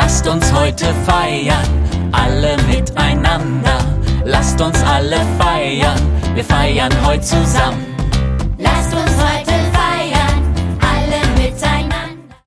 Lasst uns heute feiern, alle miteinander. Lasst uns alle feiern, wir feiern heute zusammen. Lasst uns heute